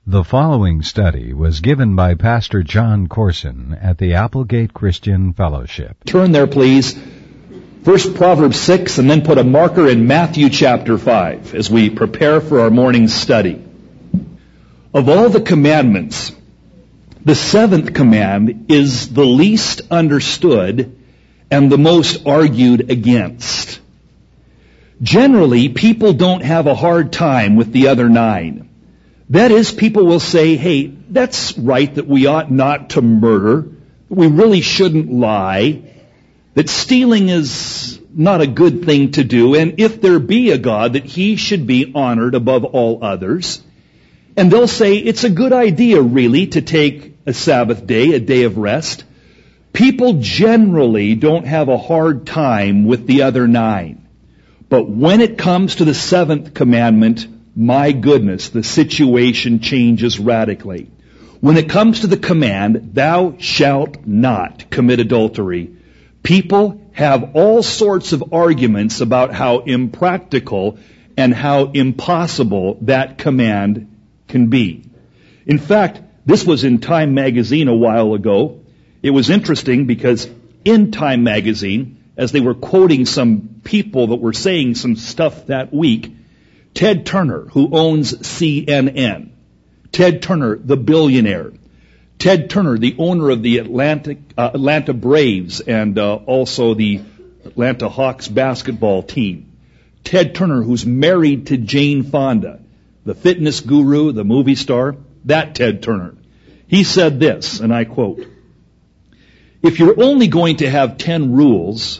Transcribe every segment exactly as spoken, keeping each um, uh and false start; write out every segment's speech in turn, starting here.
The following study was given by Pastor John Corson at the Applegate Christian Fellowship. Turn there, please. First Proverbs six, and then put a marker in Matthew chapter five as we prepare for our morning study. Of all the commandments, the seventh command is the least understood and the most argued against. Generally, people don't have a hard time with the other nine. That is, people will say, hey, that's right that we ought not to murder, that we really shouldn't lie, that stealing is not a good thing to do, and if there be a God, that He should be honored above all others. And they'll say it's a good idea, really, to take a Sabbath day, a day of rest. People generally don't have a hard time with the other nine. But when it comes to the seventh commandment, my goodness, the situation changes radically. When it comes to the command, thou shalt not commit adultery, people have all sorts of arguments about how impractical and how impossible that command can be. In fact, this was in Time magazine a while ago. It was interesting because in Time magazine, as they were quoting some people that were saying some stuff that week, Ted Turner, who owns C N N, Ted Turner, the billionaire, Ted Turner, the owner of the Atlantic, uh, Atlanta Braves and uh, also the Atlanta Hawks basketball team, Ted Turner, who's married to Jane Fonda, the fitness guru, the movie star, that Ted Turner. He said this, and I quote, "If you're only going to have ten rules,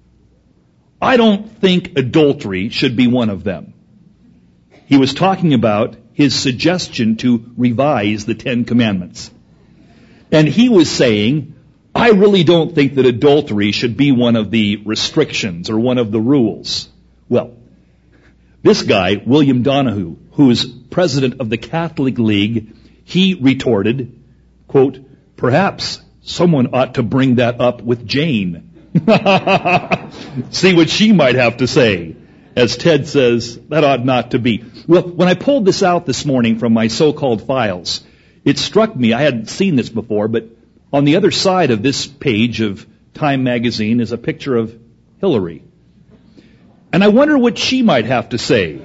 I don't think adultery should be one of them." He was talking about his suggestion to revise the Ten Commandments. And he was saying, I really don't think that adultery should be one of the restrictions or one of the rules. Well, this guy, William Donahue, who is president of the Catholic League, he retorted, quote, "Perhaps someone ought to bring that up with Jane." See what she might have to say. As Ted says, that ought not to be. Well, when I pulled this out this morning from my so-called files, it struck me, I hadn't seen this before, but on the other side of this page of Time magazine is a picture of Hillary. And I wonder what she might have to say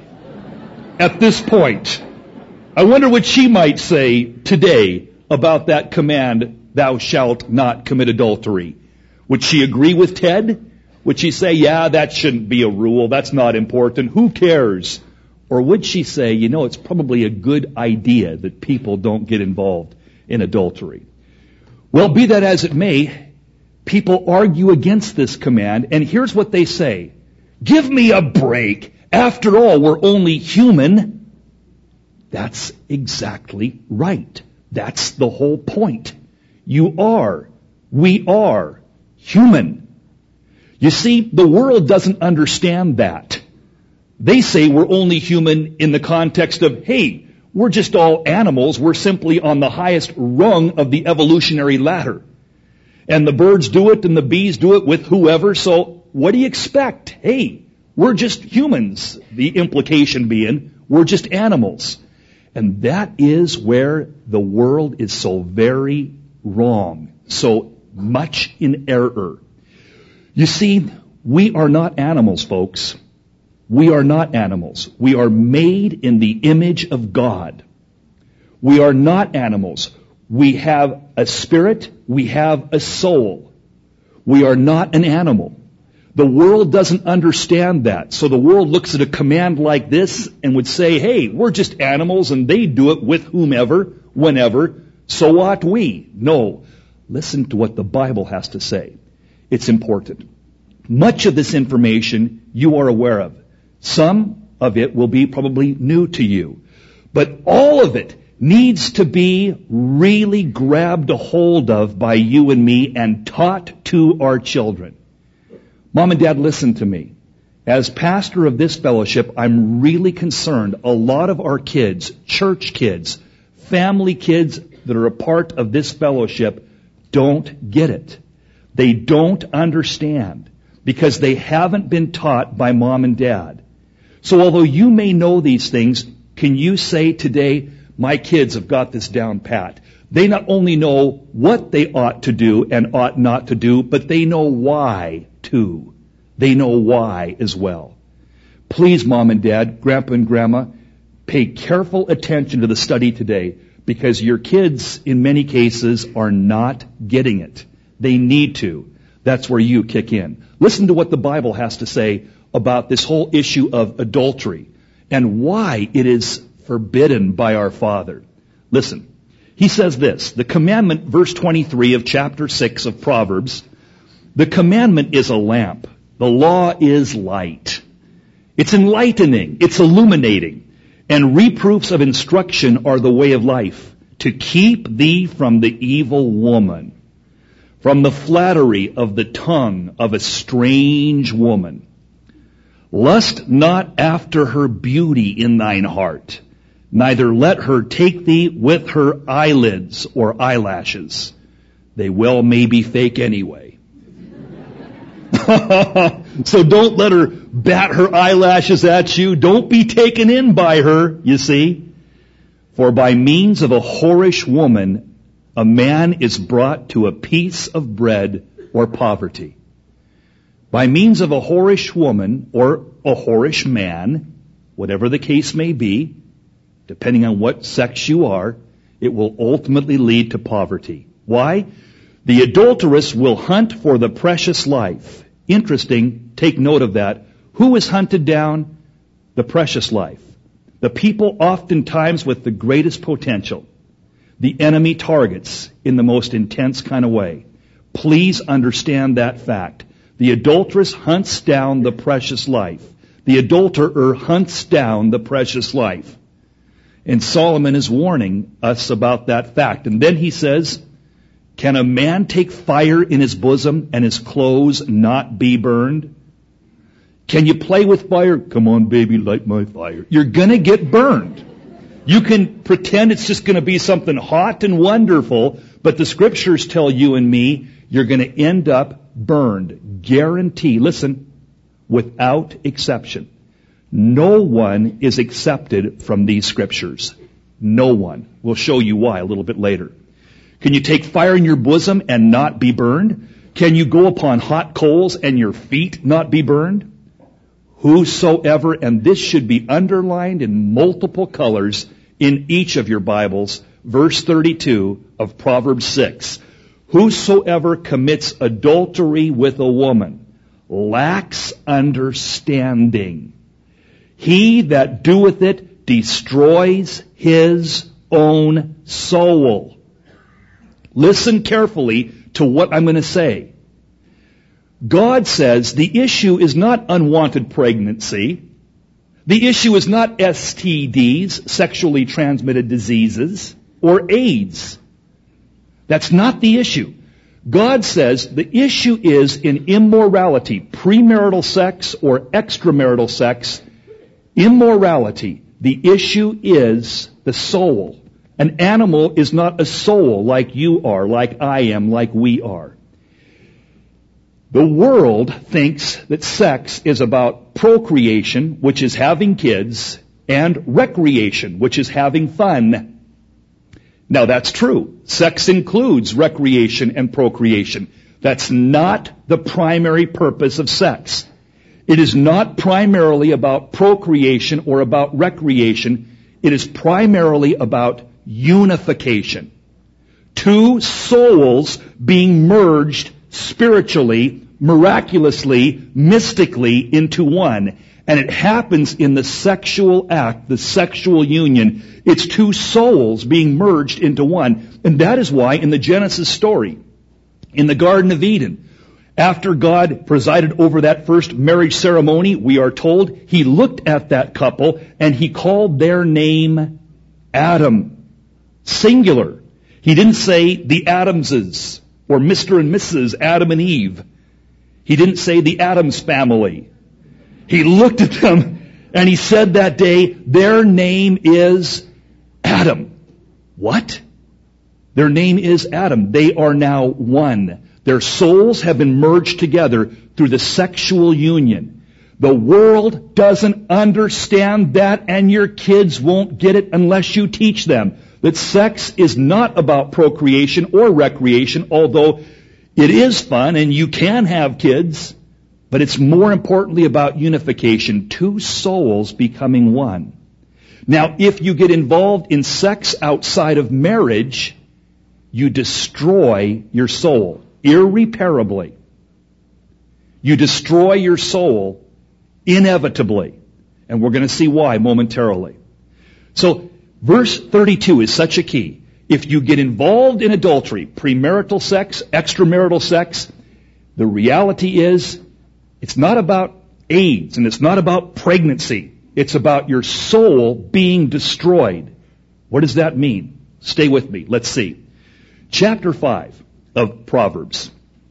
at this point. I wonder what she might say today about that command, thou shalt not commit adultery. Would she agree with Ted? Would she say, yeah, that shouldn't be a rule, that's not important, who cares? Or would she say, you know, it's probably a good idea that people don't get involved in adultery? Well, be that as it may, people argue against this command, and here's what they say. Give me a break. After all, we're only human. That's exactly right. That's the whole point. You are, we are human. You see, the world doesn't understand that. They say we're only human in the context of, hey, we're just all animals. We're simply on the highest rung of the evolutionary ladder. And the birds do it and the bees do it with whoever. So what do you expect? Hey, we're just humans. The implication being, we're just animals. And that is where the world is so very wrong, so much in error. You see, we are not animals, folks. We are not animals. We are made in the image of God. We are not animals. We have a spirit. We have a soul. We are not an animal. The world doesn't understand that. So the world looks at a command like this and would say, hey, we're just animals and they do it with whomever, whenever, so ought we. No. Listen to what the Bible has to say. It's important. Much of this information you are aware of. Some of it will be probably new to you. But all of it needs to be really grabbed a hold of by you and me and taught to our children. Mom and Dad, listen to me. As pastor of this fellowship, I'm really concerned. A lot of our kids, church kids, family kids that are a part of this fellowship don't get it. They don't understand because they haven't been taught by mom and dad. So although you may know these things, can you say today, My kids have got this down pat. They not only know what they ought to do and ought not to do, but they know why too. They know why as well. Please, Mom and Dad, Grandpa and Grandma, pay careful attention to the study today, because your kids, in many cases, are not getting it. They need to. That's where you kick in. Listen to what the Bible has to say about this whole issue of adultery and why it is forbidden by our Father. Listen. He says this, the commandment, verse twenty-three of chapter six of Proverbs, the commandment is a lamp. The law is light. It's enlightening. It's illuminating. And reproofs of instruction are the way of life, to keep thee from the evil woman, from the flattery of the tongue of a strange woman. Lust not after her beauty in thine heart, neither let her take thee with her eyelids or eyelashes. They well may be fake anyway. So don't let her bat her eyelashes at you. Don't be taken in by her, you see. For by means of a whorish woman, a man is brought to a piece of bread or poverty. By means of a whorish woman or a whorish man, whatever the case may be, depending on what sex you are, it will ultimately lead to poverty. Why? The adulteress will hunt for the precious life. Interesting, take note of that. Who is hunted down? The precious life. The people oftentimes with the greatest potential. The enemy targets in the most intense kind of way. Please understand that fact. The adulteress hunts down the precious life. The adulterer hunts down the precious life. And Solomon is warning us about that fact. And then he says, can a man take fire in his bosom and his clothes not be burned? Can you play with fire? Come on, baby, light my fire. You're going to get burned. You can pretend it's just going to be something hot and wonderful, but the scriptures tell you and me you're going to end up burned. Guarantee. Listen, without exception. No one is accepted from these scriptures. No one. We'll show you why a little bit later. Can you take fire in your bosom and not be burned? Can you go upon hot coals and your feet not be burned? Whosoever, and this should be underlined in multiple colors in each of your Bibles, verse thirty-two of Proverbs six. Whosoever commits adultery with a woman lacks understanding. He that doeth it destroys his own soul. Listen carefully to what I'm going to say. God says the issue is not unwanted pregnancy. The issue is not S T Ds, sexually transmitted diseases, or AIDS. That's not the issue. God says the issue is in immorality, premarital sex or extramarital sex, immorality. The issue is the soul. An animal is not a soul like you are, like I am, like we are. The world thinks that sex is about procreation, which is having kids, and recreation, which is having fun. Now that's true. Sex includes recreation and procreation. That's not the primary purpose of sex. It is not primarily about procreation or about recreation. It is primarily about unification. Two souls being merged spiritually, miraculously, mystically into one. And it happens in the sexual act, the sexual union. It's two souls being merged into one. And that is why in the Genesis story, in the Garden of Eden, after God presided over that first marriage ceremony, we are told he looked at that couple and he called their name Adam. Singular. He didn't say the Adamses or Mister and Missus Adam and Eve. He didn't say the Adams family. He looked at them and he said that day, their name is Adam. What? Their name is Adam. They are now one. Their souls have been merged together through the sexual union. The world doesn't understand that, and your kids won't get it unless you teach them that sex is not about procreation or recreation, although it is fun and you can have kids, but it's more importantly about unification, two souls becoming one. Now, if you get involved in sex outside of marriage, you destroy your soul irreparably. You destroy your soul inevitably. And we're going to see why momentarily. So, verse thirty-two is such a key. If you get involved in adultery, premarital sex, extramarital sex, the reality is it's not about AIDS and it's not about pregnancy. It's about your soul being destroyed. What does that mean? Stay with me. Let's see. Chapter five of Proverbs.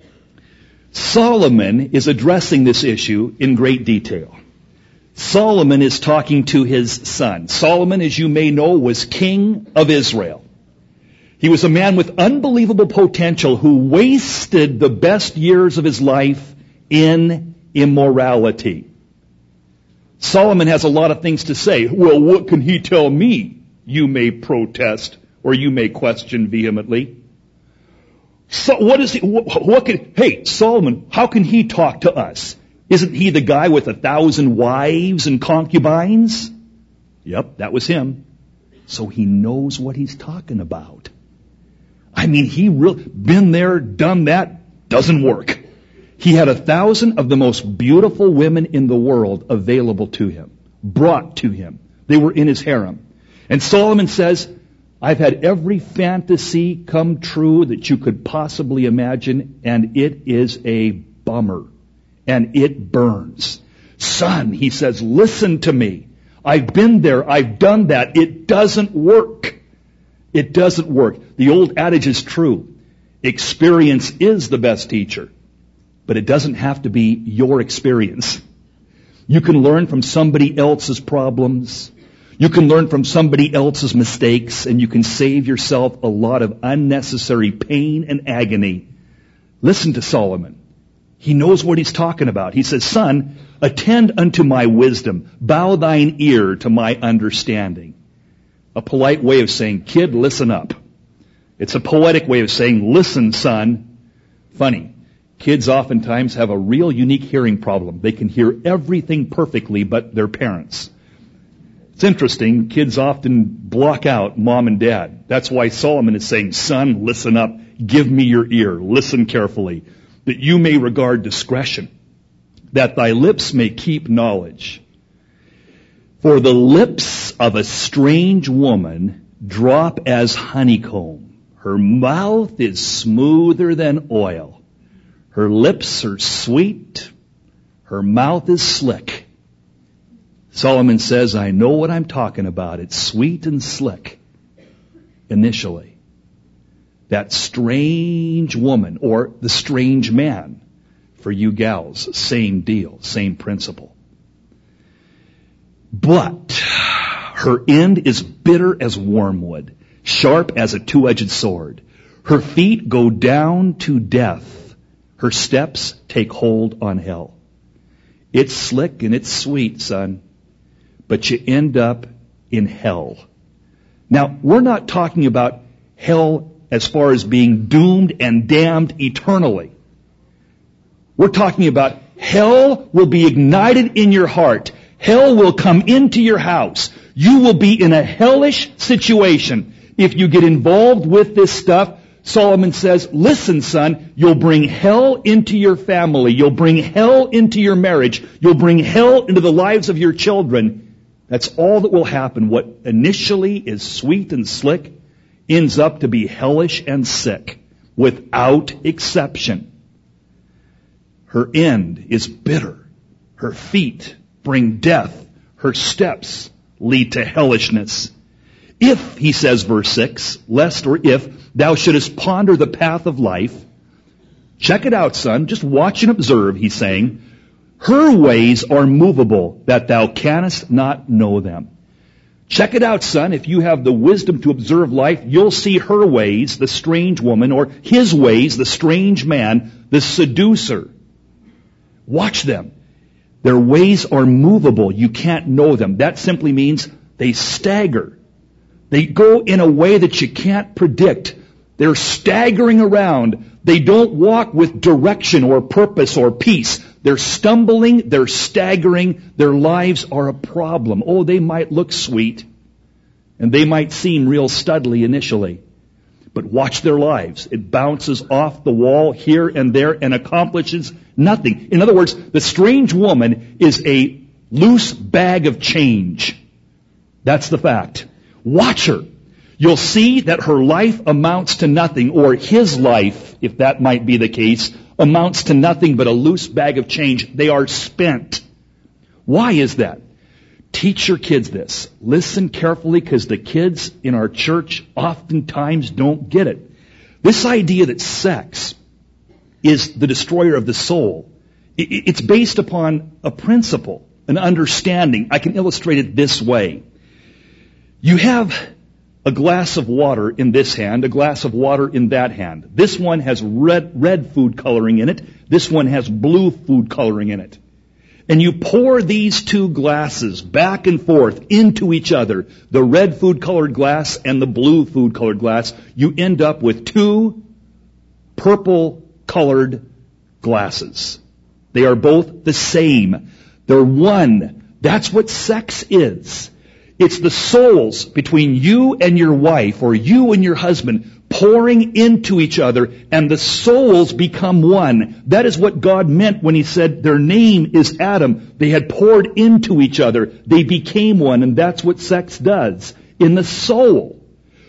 Solomon is addressing this issue in great detail. Solomon is talking to his son. Solomon, as you may know, was king of Israel. He was a man with unbelievable potential who wasted the best years of his life in immorality. Solomon has a lot of things to say. Well, what can he tell me? You may protest or you may question vehemently. So what is he, what, what can, hey, Solomon, how can he talk to us? Isn't he the guy with a thousand wives and concubines? Yep, that was him. So he knows what he's talking about. I mean, he really, been there, done that, doesn't work. He had a thousand of the most beautiful women in the world available to him, brought to him. They were in his harem. And Solomon says, I've had every fantasy come true that you could possibly imagine, and it is a bummer. And it burns. Son, he says, listen to me. I've been there. I've done that. It doesn't work. It doesn't work. The old adage is true. Experience is the best teacher. But it doesn't have to be your experience. You can learn from somebody else's problems. You can learn from somebody else's mistakes, and you can save yourself a lot of unnecessary pain and agony. Listen to Solomon. He knows what he's talking about. He says, son, attend unto my wisdom. Bow thine ear to my understanding. A polite way of saying, kid, listen up. It's a poetic way of saying, listen, son. Funny. Kids oftentimes have a real unique hearing problem. They can hear everything perfectly but their parents. It's interesting. Kids often block out mom and dad. That's why Solomon is saying, son, listen up. Give me your ear. Listen carefully. That you may regard discretion, that thy lips may keep knowledge. For the lips of a strange woman drop as honeycomb. Her mouth is smoother than oil. Her lips are sweet. Her mouth is slick. Solomon says, I know what I'm talking about. It's sweet and slick. Initially. That strange woman, or the strange man, for you gals, same deal, same principle. But her end is bitter as wormwood, sharp as a two-edged sword. Her feet go down to death. Her steps take hold on hell. It's slick and it's sweet, son, but you end up in hell. Now, we're not talking about hell as far as being doomed and damned eternally. We're talking about hell will be ignited in your heart. Hell will come into your house. You will be in a hellish situation if you get involved with this stuff. Solomon says, listen, son, you'll bring hell into your family. You'll bring hell into your marriage. You'll bring hell into the lives of your children. That's all that will happen. What initially is sweet and slick ends up to be hellish and sick, without exception. Her end is bitter. Her feet bring death. Her steps lead to hellishness. If, he says, verse six, lest or if thou shouldest ponder the path of life, check it out, son, just watch and observe, he's saying, her ways are movable, that thou canst not know them. Check it out, son. If you have the wisdom to observe life, you'll see her ways, the strange woman, or his ways, the strange man, the seducer. Watch them. Their ways are movable. You can't know them. That simply means they stagger. They go in a way that you can't predict. They're staggering around. They don't walk with direction or purpose or peace. They're stumbling, they're staggering, their lives are a problem. Oh, they might look sweet, and they might seem real studly initially. But watch their lives. It bounces off the wall here and there and accomplishes nothing. In other words, the strange woman is a loose bag of change. That's the fact. Watch her. You'll see that her life amounts to nothing, or his life, if that might be the case, amounts to nothing but a loose bag of change. They are spent. Why is that? Teach your kids this. Listen carefully, because the kids in our church oftentimes don't get it. This idea that sex is the destroyer of the soul, it's based upon a principle, an understanding. I can illustrate it this way. You have a glass of water in this hand, a glass of water in that hand. This one has red, red food coloring in it. This one has blue food coloring in it. And you pour these two glasses back and forth into each other, the red food colored glass and the blue food colored glass. You end up with two purple colored glasses. They are both the same. They're one. That's what sex is. It's the souls between you and your wife, or you and your husband, pouring into each other, and the souls become one. That is what God meant when He said their name is Adam. They had poured into each other. They became one, and that's what sex does in the soul.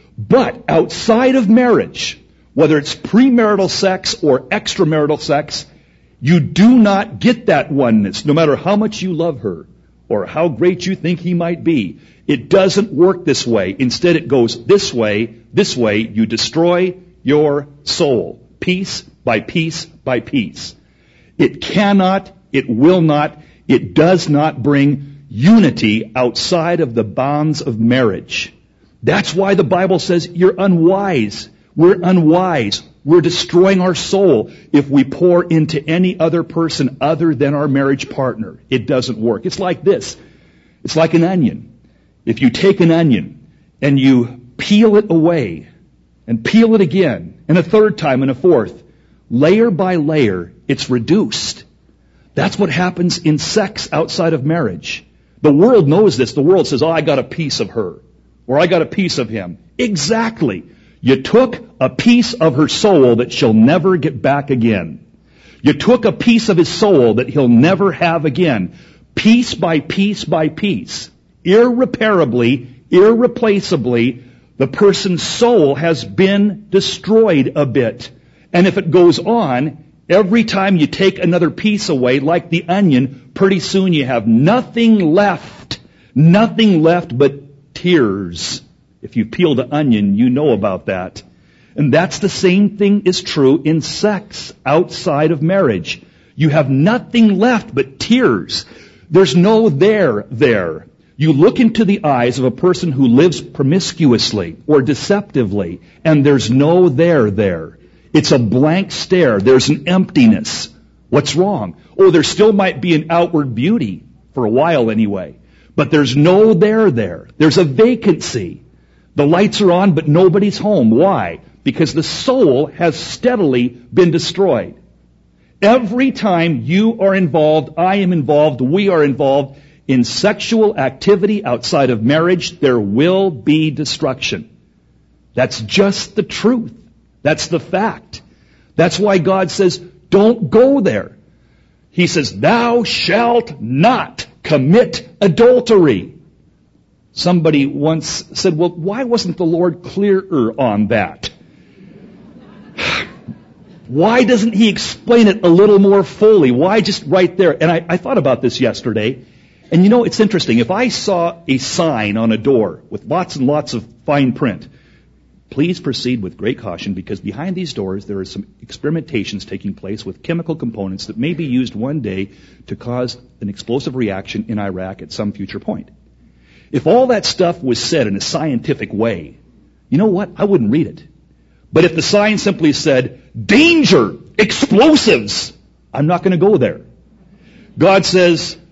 But outside of marriage, whether it's premarital sex or extramarital sex, you do not get that oneness, no matter how much you love her or how great you think he might be. It doesn't work this way. Instead, it goes this way, this way. You destroy your soul, piece by piece by piece. It cannot, it will not, it does not bring unity outside of the bonds of marriage. That's why the Bible says you're unwise. We're unwise. We're destroying our soul if we pour into any other person other than our marriage partner. It doesn't work. It's like this. It's like an onion. If you take an onion and you peel it away and peel it again and a third time and a fourth, layer by layer, it's reduced. That's what happens in sex outside of marriage. The world knows this. The world says, oh, I got a piece of her, or I got a piece of him. Exactly. You took a piece of her soul that she'll never get back again. You took a piece of his soul that he'll never have again. Piece by piece by piece. Irreparably, irreplaceably, the person's soul has been destroyed a bit. And if it goes on, every time you take another piece away, like the onion, pretty soon you have nothing left. Nothing left but tears. If you peel the onion, you know about that. And that's the same thing is true in sex outside of marriage. You have nothing left but tears. There's no there there. You look into the eyes of a person who lives promiscuously or deceptively, and there's no there there. It's a blank stare. There's an emptiness. What's wrong? Oh, there still might be an outward beauty, for a while anyway. But there's no there there. There's a vacancy. The lights are on, but nobody's home. Why? Because the soul has steadily been destroyed. Every time you are involved, I am involved, we are involved in sexual activity outside of marriage, there will be destruction. That's just the truth. That's the fact. That's why God says, don't go there. He says, thou shalt not commit adultery. Somebody once said, well, why wasn't the Lord clearer on that? Why doesn't He explain it a little more fully? Why just right there? And I, I thought about this yesterday. And you know, it's interesting. If I saw a sign on a door with lots and lots of fine print, please proceed with great caution, because behind these doors there are some experimentations taking place with chemical components that may be used one day to cause an explosive reaction in Iraq at some future point. If all that stuff was said in a scientific way, you know what? I wouldn't read it. But if the sign simply said, danger, explosives, I'm not going to go there. God says,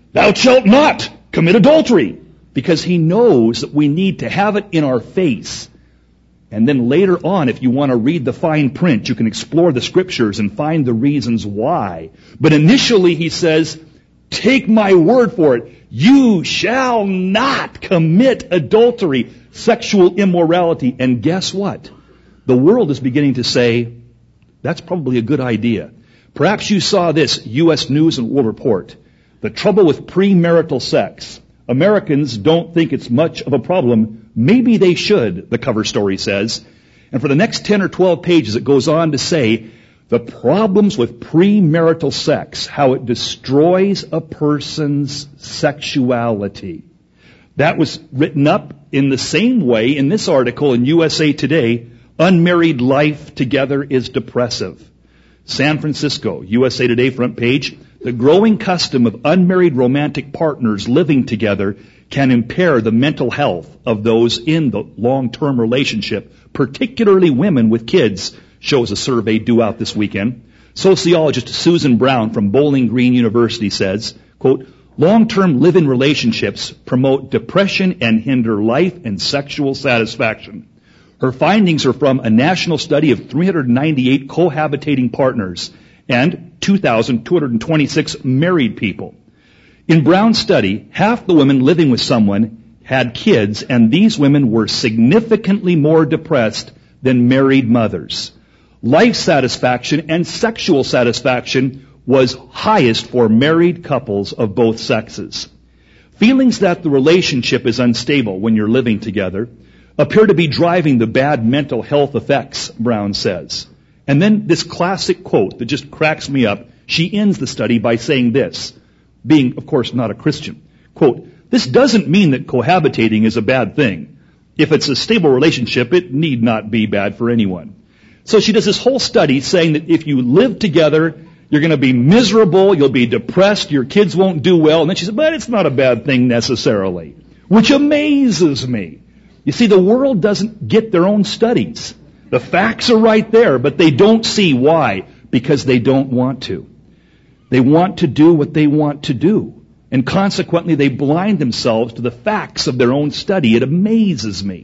Thou shalt not commit adultery, because he knows that we need to have it in our face. And then later on, if you want to read the fine print, you can explore the scriptures and find the reasons why. But initially he says, take my word for it. You shall not commit adultery, sexual immorality. And guess what? The world is beginning to say, that's probably a good idea. Perhaps you saw this U S News and World Report. The trouble with premarital sex. Americans don't think it's much of a problem. Maybe they should, the cover story says. And for the next ten or twelve pages, it goes on to say the problems with premarital sex, how it destroys a person's sexuality. That was written up in the same way in this article in U S A Today. Unmarried life together is depressive. San Francisco, U S A Today front page. The growing custom of unmarried romantic partners living together can impair the mental health of those in the long-term relationship, particularly women with kids, shows a survey due out this weekend. Sociologist Susan Brown from Bowling Green University says, quote, long-term live-in relationships promote depression and hinder life and sexual satisfaction. Her findings are from a national study of three hundred ninety-eight cohabitating partners and two thousand two hundred twenty-six married people. In Brown's study, half the women living with someone had kids, and these women were significantly more depressed than married mothers. Life satisfaction and sexual satisfaction was highest for married couples of both sexes. Feelings that the relationship is unstable when you're living together appear to be driving the bad mental health effects, Brown says. And then this classic quote that just cracks me up, she ends the study by saying this, being, of course, not a Christian. Quote, this doesn't mean that cohabitating is a bad thing. If it's a stable relationship, it need not be bad for anyone. So she does this whole study saying that if you live together, you're going to be miserable, you'll be depressed, your kids won't do well. And then she said, but it's not a bad thing necessarily, which amazes me. You see, the world doesn't get their own studies. The facts are right there, but they don't see why, because they don't want to. They want to do what they want to do. And consequently, they blind themselves to the facts of their own study. It amazes me.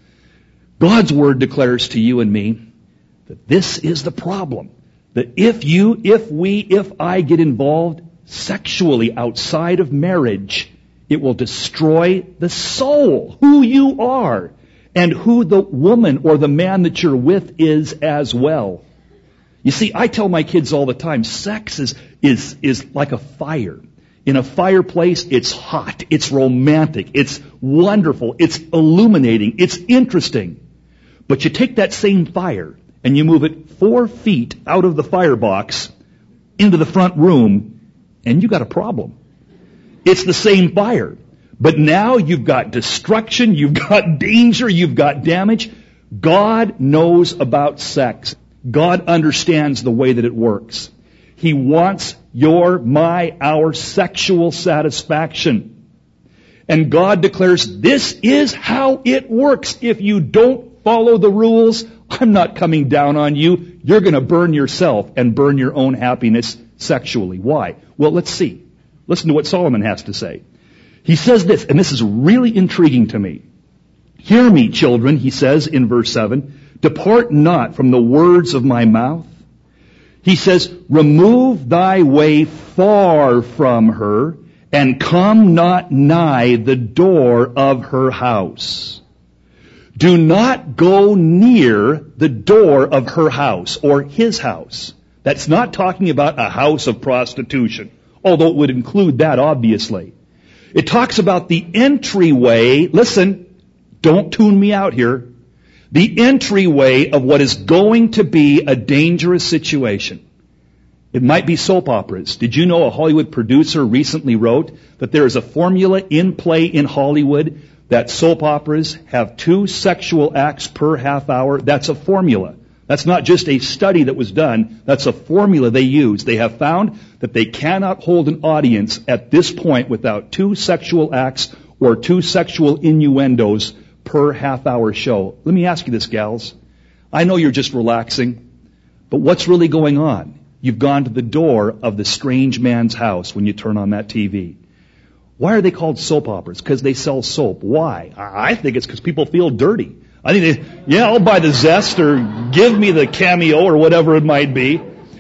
God's Word declares to you and me that this is the problem. That if you, if we, if I get involved sexually outside of marriage, it will destroy the soul, who you are, and who the woman or the man that you're with is as well. You see, I tell my kids all the time, sex is, is, is like a fire. In a fireplace, it's hot, it's romantic, it's wonderful, it's illuminating, it's interesting. But you take that same fire and you move it four feet out of the firebox into the front room, and you got a problem. It's the same fire. But now you've got destruction, you've got danger, you've got damage. God knows about sex. God understands the way that it works. He wants your, my, our sexual satisfaction. And God declares, this is how it works. If you don't follow the rules, I'm not coming down on you. You're going to burn yourself and burn your own happiness sexually. Why? Well, let's see. Listen to what Solomon has to say. He says this, and this is really intriguing to me. Hear me, children, he says in verse seven. Depart not from the words of my mouth. He says, remove thy way far from her, and come not nigh the door of her house. Do not go near the door of her house or his house. That's not talking about a house of prostitution, although it would include that, obviously. It talks about the entryway. Listen, don't tune me out here. The entryway of what is going to be a dangerous situation. It might be soap operas. Did you know a Hollywood producer recently wrote that there is a formula in play in Hollywood that soap operas have two sexual acts per half hour? That's a formula. That's not just a study that was done. That's a formula they use. They have found that they cannot hold an audience at this point without two sexual acts or two sexual innuendos per half hour show. Let me ask you this, gals. I know you're just relaxing, but what's really going on? You've gone to the door of the strange man's house when you turn on that T V. Why are they called soap operas? Because they sell soap. Why? I think it's because people feel dirty. I think they, yeah, I'll buy the Zest or give me the Cameo or whatever it might be.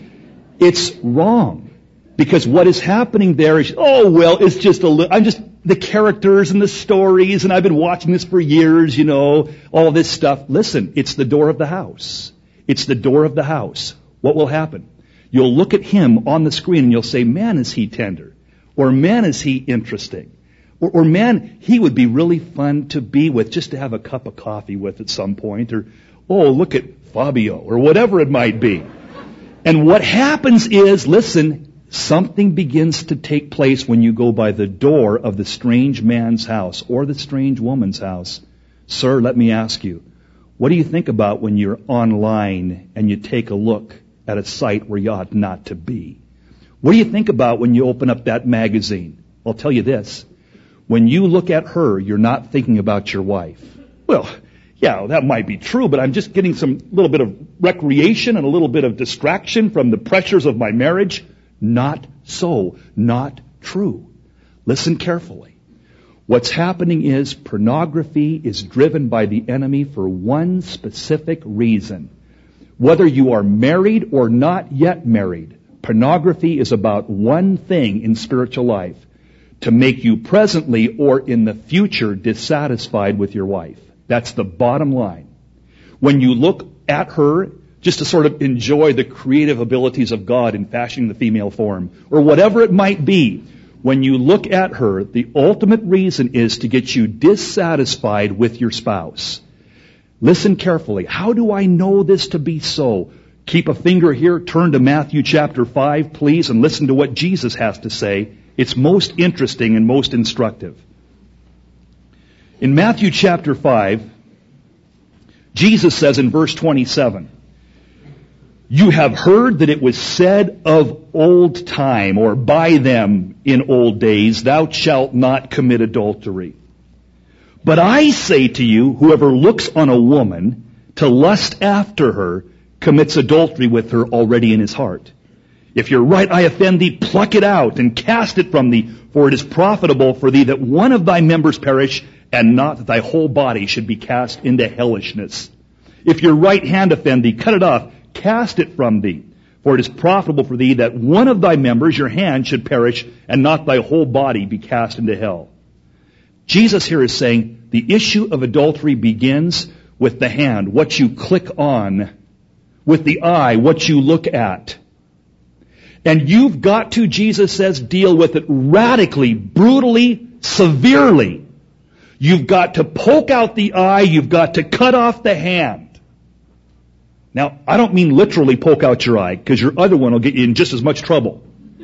It's wrong. Because what is happening there is, oh, well, it's just a little, I'm just, the characters and the stories, and I've been watching this for years, you know, all this stuff. Listen, it's the door of the house. It's the door of the house. What will happen? You'll look at him on the screen and you'll say, man, is he tender. Or man, is he interesting. Or, or man, he would be really fun to be with, just to have a cup of coffee with at some point. Or, oh, look at Fabio, or whatever it might be. And what happens is, listen, something begins to take place when you go by the door of the strange man's house or the strange woman's house. Sir, let me ask you, what do you think about when you're online and you take a look at a site where you ought not to be? What do you think about when you open up that magazine? I'll tell you this. When you look at her, you're not thinking about your wife. Well, yeah, that might be true, but I'm just getting some little bit of recreation and a little bit of distraction from the pressures of my marriage. Not so. Not true. Listen carefully. What's happening is pornography is driven by the enemy for one specific reason. Whether you are married or not yet married, pornography is about one thing in spiritual life: to make you presently or in the future dissatisfied with your wife. That's the bottom line. When you look at her just to sort of enjoy the creative abilities of God in fashioning the female form, or whatever it might be, when you look at her, the ultimate reason is to get you dissatisfied with your spouse. Listen carefully. How do I know this to be so? Keep a finger here, turn to Matthew chapter five, please, and listen to what Jesus has to say. It's most interesting and most instructive. In Matthew chapter five, Jesus says in verse twenty-seven, "You have heard that it was said of old time, or by them in old days, thou shalt not commit adultery. But I say to you, whoever looks on a woman to lust after her commits adultery with her already in his heart. If your right eye offend thee, pluck it out and cast it from thee, for it is profitable for thee that one of thy members perish, and not that thy whole body should be cast into hellishness. If your right hand offend thee, cut it off, cast it from thee. For it is profitable for thee that one of thy members, your hand, should perish, and not thy whole body be cast into hell." Jesus here is saying the issue of adultery begins with the hand, what you click on, with the eye, what you look at. And you've got to, Jesus says, deal with it radically, brutally, severely. You've got to poke out the eye, you've got to cut off the hand. Now, I don't mean literally poke out your eye, because your other one will get you in just as much trouble.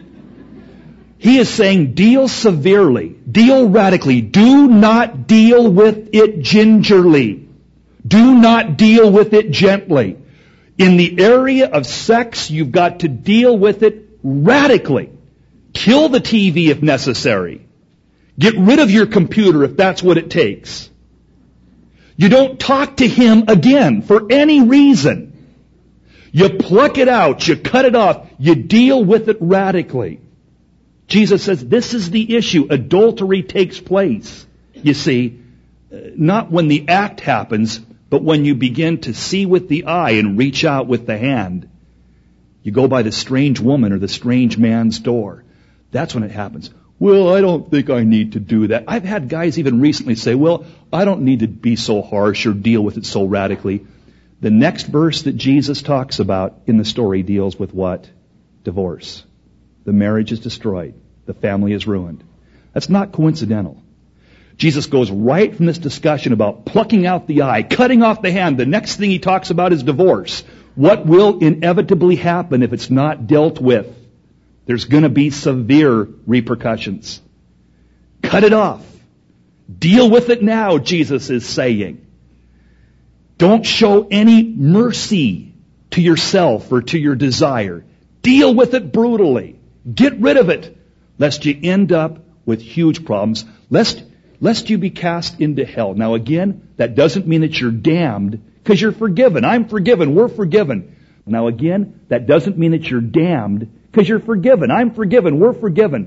He is saying deal severely, deal radically. Do not deal with it gingerly. Do not deal with it gently. In the area of sex, you've got to deal with it radically. Kill the T V if necessary. Get rid of your computer if that's what it takes. You don't talk to him again for any reason. You pluck it out, you cut it off, you deal with it radically. Jesus says this is the issue. Adultery takes place, you see, not when the act happens, but when you begin to see with the eye and reach out with the hand. You go by the strange woman or the strange man's door. That's when it happens. Well, I don't think I need to do that. I've had guys even recently say, well, I don't need to be so harsh or deal with it so radically. The next verse that Jesus talks about in the story deals with what? Divorce. The marriage is destroyed. The family is ruined. That's not coincidental. Jesus goes right from this discussion about plucking out the eye, cutting off the hand. The next thing he talks about is divorce. What will inevitably happen if it's not dealt with? There's going to be severe repercussions. Cut it off. Deal with it now, Jesus is saying. Don't show any mercy to yourself or to your desire. Deal with it brutally. Get rid of it, lest you end up with huge problems, lest, lest you be cast into hell. Now again, that doesn't mean that you're damned, because you're forgiven. I'm forgiven. We're forgiven. Now again, that doesn't mean that you're damned, because you're forgiven. I'm forgiven. We're forgiven.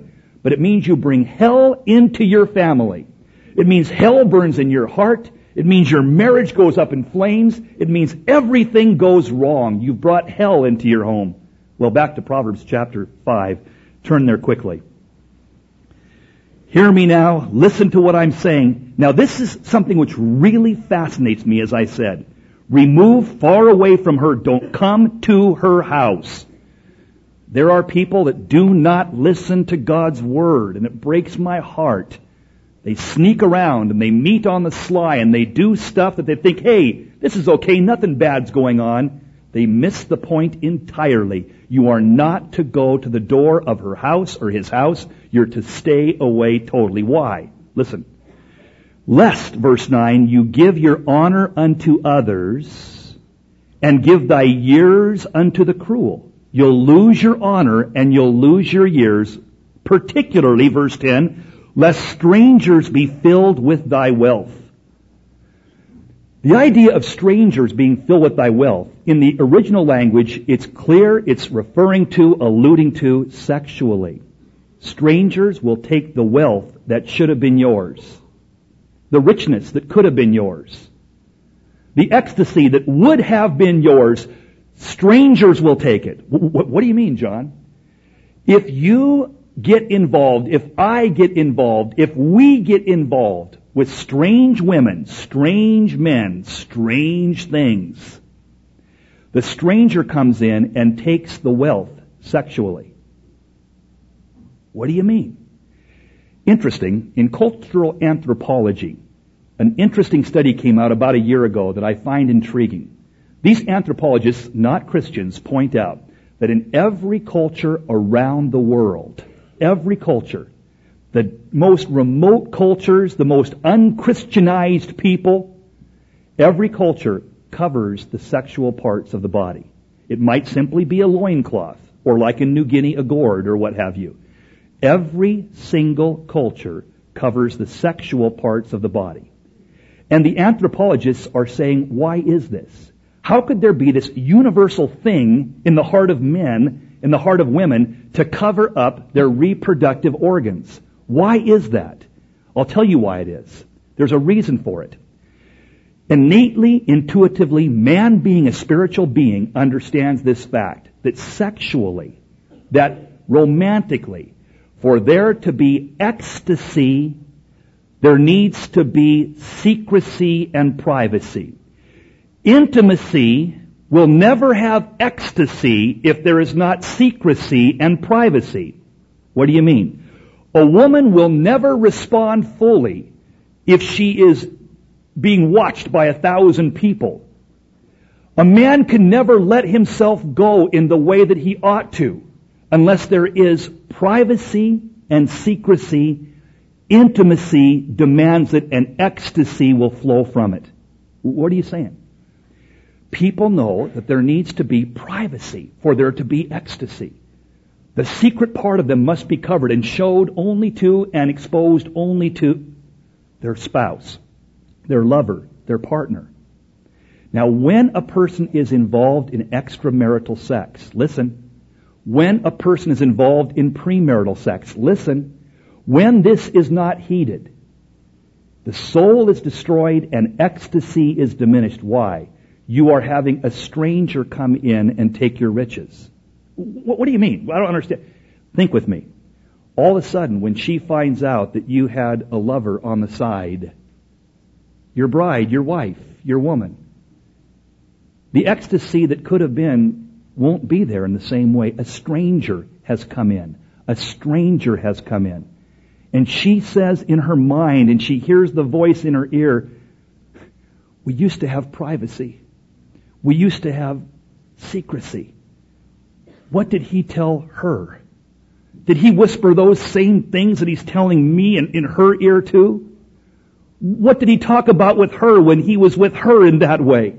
but it means you bring hell into your family. It means hell burns in your heart. It means your marriage goes up in flames. It means everything goes wrong. You've brought hell into your home. Well, back to Proverbs chapter five. Turn there quickly. Hear me now. Listen to what I'm saying. Now, this is something which really fascinates me, as I said. Remove far away from her. Don't come to her house. There are people that do not listen to God's word, and it breaks my heart. They sneak around and they meet on the sly and they do stuff that they think, hey, this is okay, nothing bad's going on. They miss the point entirely. You are not to go to the door of her house or his house. You're to stay away totally. Why? Listen. Lest, verse nine, you give your honor unto others and give thy years unto the cruel. You'll lose your honor and you'll lose your years, particularly, verse ten, lest strangers be filled with thy wealth. The idea of strangers being filled with thy wealth, in the original language, it's clear it's referring to, alluding to, sexually. Strangers will take the wealth that should have been yours, the richness that could have been yours, the ecstasy that would have been yours. Strangers will take it. What, what do you mean, John? If you get involved, if I get involved, if we get involved with strange women, strange men, strange things, the stranger comes in and takes the wealth sexually. What do you mean? Interesting, in cultural anthropology, an interesting study came out about a year ago that I find intriguing. These anthropologists, not Christians, point out that in every culture around the world, every culture, the most remote cultures, the most unchristianized people, every culture covers the sexual parts of the body. It might simply be a loincloth, or like in New Guinea, a gourd, or what have you. Every single culture covers the sexual parts of the body. And the anthropologists are saying, why is this? How could there be this universal thing in the heart of men, in the heart of women, to cover up their reproductive organs? Why is that? I'll tell you why it is. There's a reason for it. Innately, intuitively, man being a spiritual being understands this fact, that sexually, that romantically, for there to be ecstasy, there needs to be secrecy and privacy. Intimacy will never have ecstasy if there is not secrecy and privacy. What do you mean? A woman will never respond fully if she is being watched by a thousand people. A man can never let himself go in the way that he ought to unless there is privacy and secrecy. Intimacy demands it, and ecstasy will flow from it. What are you saying? People know that there needs to be privacy for there to be ecstasy. The secret part of them must be covered and showed only to and exposed only to their spouse, their lover, their partner. Now, when a person is involved in extramarital sex, listen. When a person is involved in premarital sex, listen. When this is not heeded, the soul is destroyed and ecstasy is diminished. Why? You are having a stranger come in and take your riches. What, what do you mean? I don't understand. Think with me. All of a sudden, when she finds out that you had a lover on the side, your bride, your wife, your woman, the ecstasy that could have been won't be there in the same way. A stranger has come in. A stranger has come in. And she says in her mind, and she hears the voice in her ear, we used to have privacy. We used to have secrecy. What did he tell her? Did he whisper those same things that he's telling me in, in her ear too? What did he talk about with her when he was with her in that way?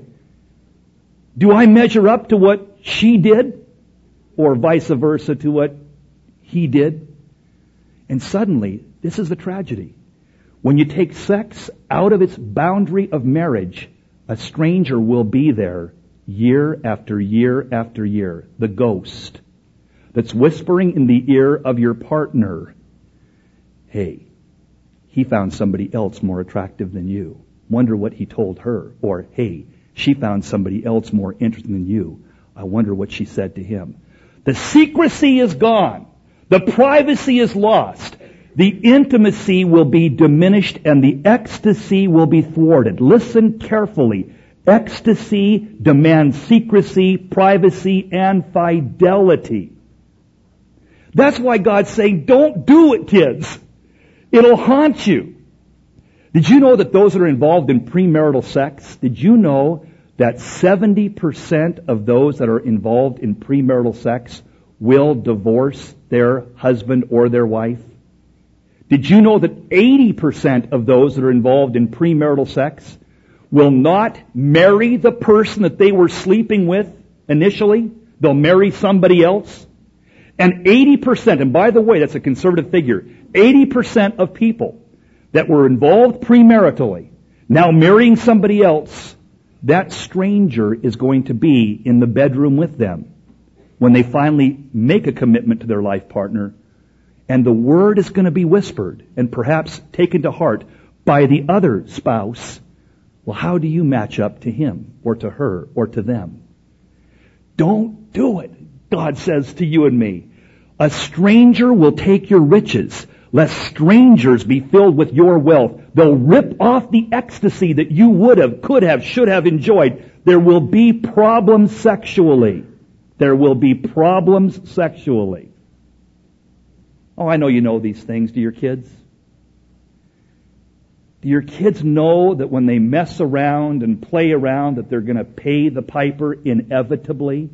Do I measure up to what she did? Or vice versa to what he did? And suddenly, this is the tragedy. When you take sex out of its boundary of marriage, a stranger will be there year after year after year. The ghost that's whispering in the ear of your partner hey, he found somebody else more attractive than you. Wonder what he told her. Or, hey, she found somebody else more interesting than you. I wonder what she said to him. The secrecy is gone. The privacy is lost. The intimacy will be diminished and the ecstasy will be thwarted. Listen carefully. Ecstasy demands secrecy, privacy, and fidelity. That's why God's saying, don't do it, kids. It'll haunt you. Did you know that those that are involved in premarital sex, did you know that seventy percent of those that are involved in premarital sex will divorce their husband or their wife? Did you know that eighty percent of those that are involved in premarital sex will not marry the person that they were sleeping with initially? They'll marry somebody else. And eighty percent, and by the way, that's a conservative figure, eighty percent of people that were involved premaritally, now marrying somebody else, that stranger is going to be in the bedroom with them when they finally make a commitment to their life partner. And the word is going to be whispered and perhaps taken to heart by the other spouse. Well, how do you match up to him or to her or to them? Don't do it, God says to you and me. A stranger will take your riches, lest strangers be filled with your wealth. They'll rip off the ecstasy that you would have, could have, should have enjoyed. There will be problems sexually. There will be problems sexually. Oh, I know you know these things. Do your kids? Do your kids know that when they mess around and play around that they're going to pay the piper inevitably?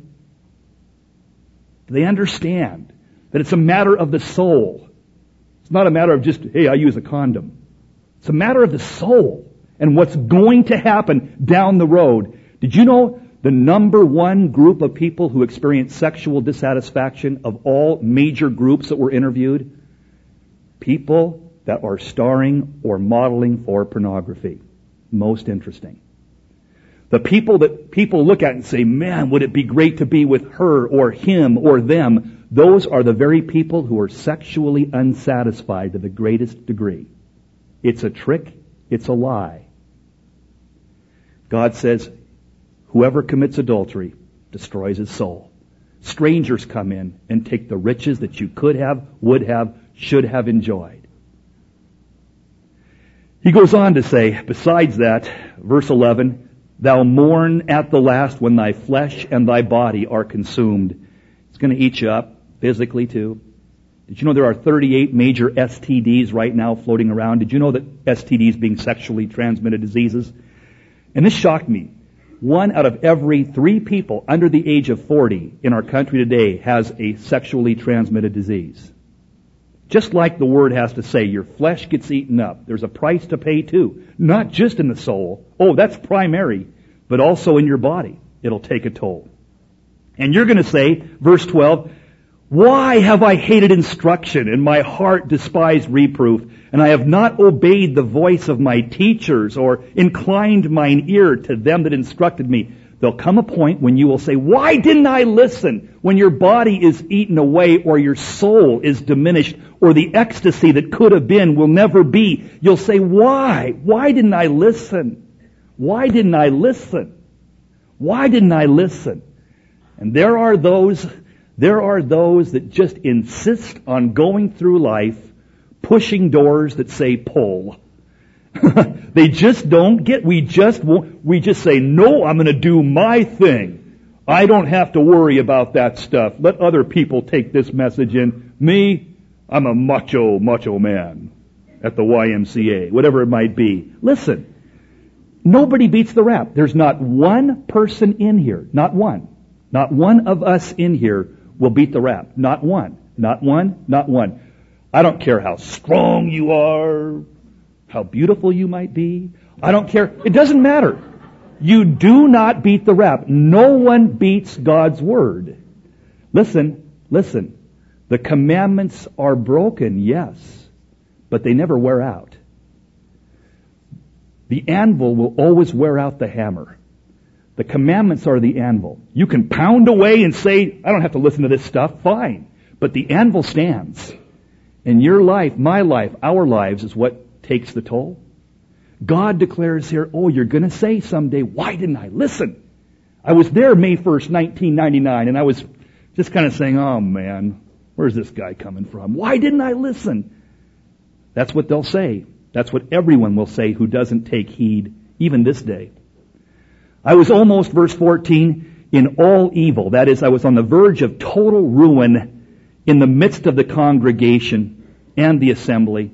Do they understand that it's a matter of the soul? It's not a matter of just, hey, I use a condom. It's a matter of the soul and what's going to happen down the road. Did you know the number one group of people who experience sexual dissatisfaction of all major groups that were interviewed? People that are starring or modeling for pornography. Most interesting. The people that people look at and say, man, would it be great to be with her or him or them? Those are the very people who are sexually unsatisfied to the greatest degree. It's a trick. It's a lie. God says, whoever commits adultery destroys his soul. Strangers come in and take the riches that you could have, would have, should have enjoyed. He goes on to say, besides that, verse eleven, thou mourn at the last when thy flesh and thy body are consumed. It's going to eat you up physically too. Did you know there are thirty-eight major S T Ds right now floating around? Did you know that S T Ds being sexually transmitted diseases? And this shocked me. One out of every three people under the age of forty in our country today has a sexually transmitted disease. Just like the word has to say, your flesh gets eaten up. There's a price to pay too. Not just in the soul. Oh, that's primary. But also in your body. It'll take a toll. And you're going to say, verse twelve, why have I hated instruction and my heart despised reproof? And I have not obeyed the voice of my teachers or inclined mine ear to them that instructed me. There'll come a point when you will say, why didn't I listen? When your body is eaten away or your soul is diminished or the ecstasy that could have been will never be. You'll say, why? Why didn't I listen? Why didn't I listen? Why didn't I listen? And there are those, there are those that just insist on going through life pushing doors that say pull. They just don't get, we just won't, we just say, no, I'm going to do my thing. I don't have to worry about that stuff. Let other people take this message in. Me, I'm a macho, macho man at the Y M C A, whatever it might be. Listen, nobody beats the rap. There's not one person in here, not one, not one of us in here will beat the rap. Not one, not one, not one. I don't care how strong you are, how beautiful you might be. I don't care. It doesn't matter. You do not beat the rap. No one beats God's word. Listen, listen. The commandments are broken, yes, but they never wear out. The anvil will always wear out the hammer. The commandments are the anvil. You can pound away and say, I don't have to listen to this stuff. Fine. But the anvil stands. And your life, my life, our lives is what takes the toll. God declares here, oh, you're going to say someday, why didn't I listen? I was there May first, nineteen ninety-nine, and I was just kind of saying, oh man, where's this guy coming from? Why didn't I listen? That's what they'll say. That's what everyone will say who doesn't take heed, even this day. I was almost, verse fourteen, in all evil. That is, I was on the verge of total ruin in the midst of the congregation and the assembly.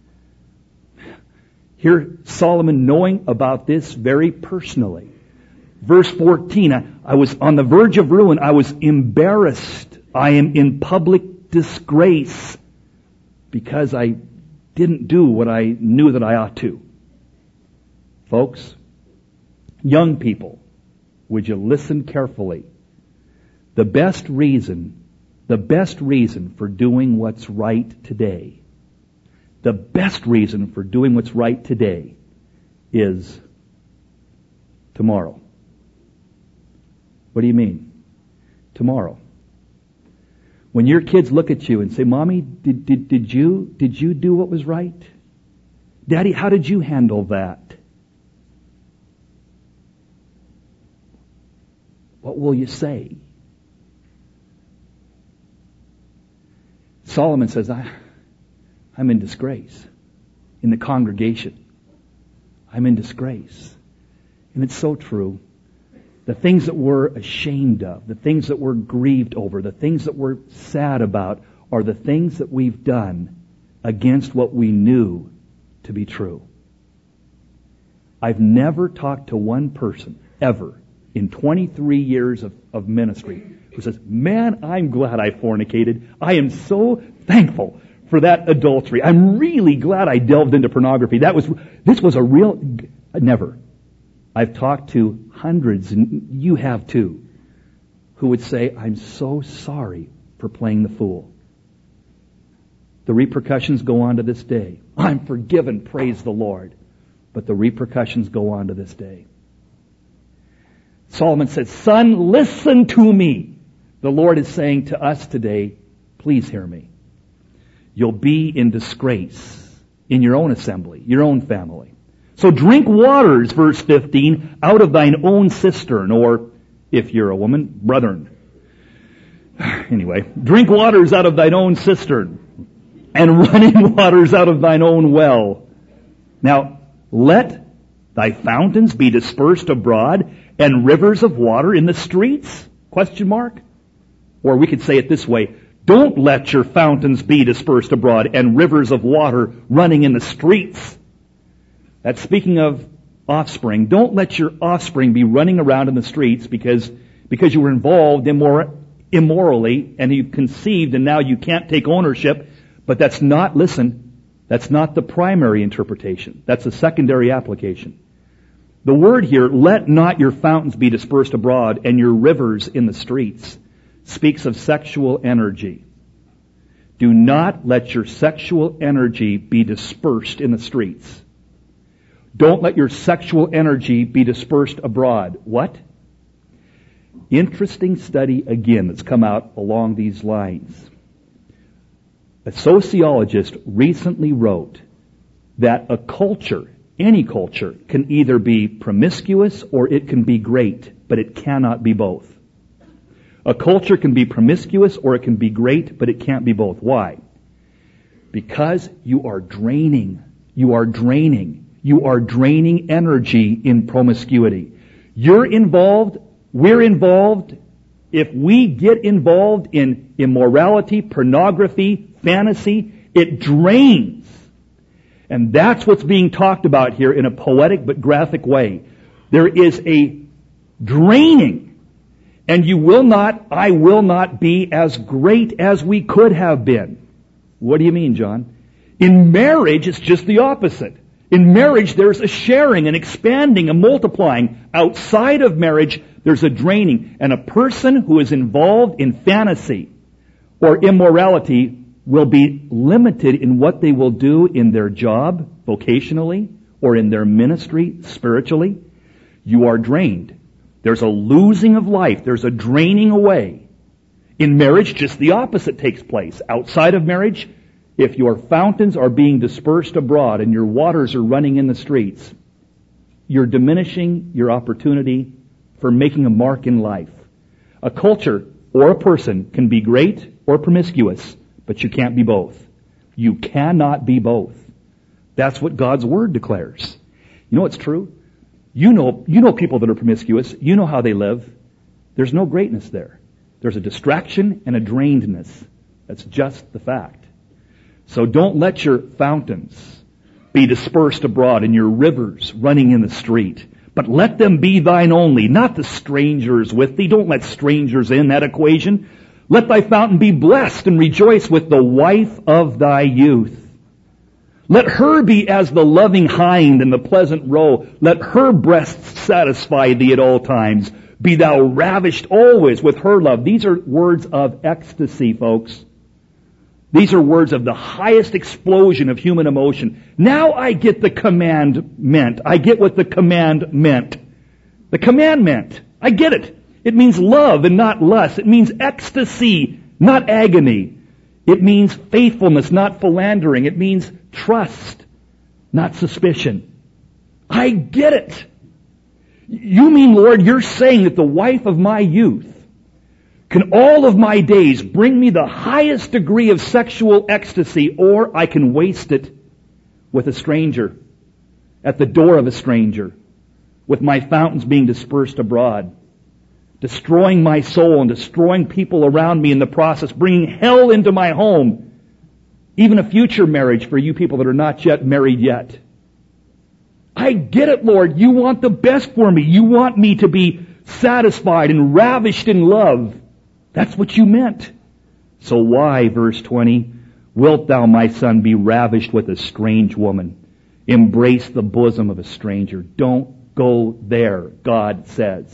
Here, Solomon knowing about this very personally. Verse fourteen, I, I was on the verge of ruin. I was embarrassed. I am in public disgrace because I didn't do what I knew that I ought to. Folks, young people, would you listen carefully? The best reason, the best reason for doing what's right today, the best reason for doing what's right today is tomorrow. What do you mean? Tomorrow. When your kids look at you and say, Mommy, did, did, did you, did you do what was right? Daddy, how did you handle that? What will you say? Solomon says, I, I'm in disgrace in the congregation. I'm in disgrace. And it's so true. The things that we're ashamed of, the things that we're grieved over, the things that we're sad about are the things that we've done against what we knew to be true. I've never talked to one person, ever, in twenty-three years of, of ministry, who says, man, I'm glad I fornicated. I am so thankful for that adultery. I'm really glad I delved into pornography. That was, this was a real, never. I've talked to hundreds, and you have too, who would say, I'm so sorry for playing the fool. The repercussions go on to this day. I'm forgiven, praise the Lord. But the repercussions go on to this day. Solomon said, son, listen to me. The Lord is saying to us today, please hear me. You'll be in disgrace in your own assembly, your own family. So drink waters, verse fifteen, out of thine own cistern, or, if you're a woman, brethren. Anyway, drink waters out of thine own cistern, and running waters out of thine own well. Now, let thy fountains be dispersed abroad, and rivers of water in the streets? Question mark. Or we could say it this way, don't let your fountains be dispersed abroad, and rivers of water running in the streets. That's speaking of offspring. Don't let your offspring be running around in the streets because, because you were involved immor- immorally and you conceived and now you can't take ownership. But that's not, listen, that's not the primary interpretation. That's a secondary application. The word here, let not your fountains be dispersed abroad and your rivers in the streets, speaks of sexual energy. Do not let your sexual energy be dispersed in the streets. Don't let your sexual energy be dispersed abroad. What? Interesting study again that's come out along these lines. A sociologist recently wrote that a culture, any culture, can either be promiscuous or it can be great, but it cannot be both. A culture can be promiscuous or it can be great, but it can't be both. Why? Because you are draining. You are draining. You are draining energy in promiscuity. You're involved, we're involved. If we get involved in immorality, pornography, fantasy, it drains. And that's what's being talked about here in a poetic but graphic way. There is a draining. And you will not, I will not be as great as we could have been. What do you mean, John? In marriage, it's just the opposite. In marriage, there's a sharing, an expanding, a multiplying. Outside of marriage, there's a draining. And a person who is involved in fantasy or immorality will be limited in what they will do in their job, vocationally, or in their ministry, spiritually. You are drained. There's a losing of life. There's a draining away. In marriage, just the opposite takes place. Outside of marriage, If your fountains are being dispersed abroad and your waters are running in the streets, you're diminishing your opportunity for making a mark in life. A culture or a person can be great or promiscuous, but you can't be both. You cannot be both. That's what God's Word declares. You know what's true? You know, you know people that are promiscuous. You know how they live. There's no greatness there. There's a distraction and a drainedness. That's just the fact. So don't let your fountains be dispersed abroad and your rivers running in the street. But let them be thine only, not the strangers with thee. Don't let strangers in that equation. Let thy fountain be blessed and rejoice with the wife of thy youth. Let her be as the loving hind and the pleasant roe. Let her breasts satisfy thee at all times. Be thou ravished always with her love. These are words of ecstasy, folks. These are words of the highest explosion of human emotion. Now I get the command meant. I get what the command meant. The command meant. I get it. It means love and not lust. It means ecstasy, not agony. It means faithfulness, not philandering. It means trust, not suspicion. I get it. You mean, Lord, you're saying that the wife of my youth can all of my days bring me the highest degree of sexual ecstasy, or I can waste it with a stranger, at the door of a stranger, with my fountains being dispersed abroad, destroying my soul and destroying people around me in the process, bringing hell into my home, even a future marriage for you people that are not yet married yet. I get it, Lord. You want the best for me. You want me to be satisfied and ravished in love. That's what you meant. So why, verse twenty, wilt thou, my son, be ravished with a strange woman? Embrace the bosom of a stranger. Don't go there, God says.